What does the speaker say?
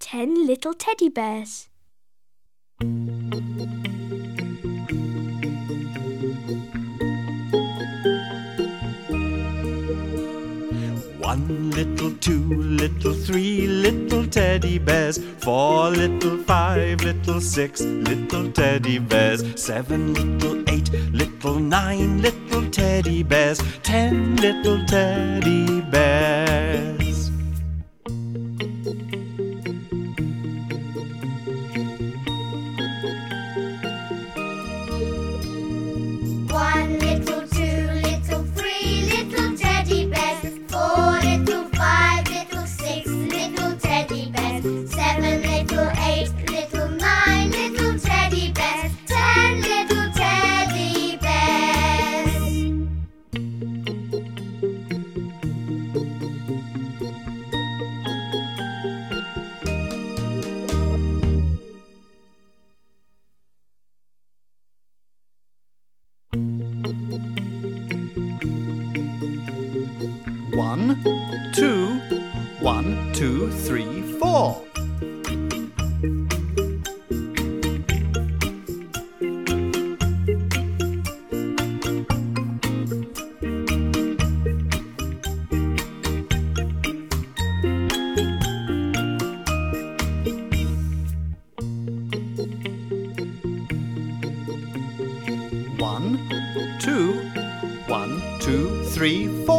10 little teddy bears. One little, two little, three little teddy bears, 4 little, 5 little, 6 little teddy bears, 7 little, 8 little, 9 little teddy bears, 10 little teddy bears. One little, two little, three little teddy bears, 4 little, 5 little, 6 little teddy bears, 7 little, 8 little, 9 little teddy bears, 10 little teddy bears. One, two, 1, 2, 3, 4. One, two, 1, 2, 3, 4.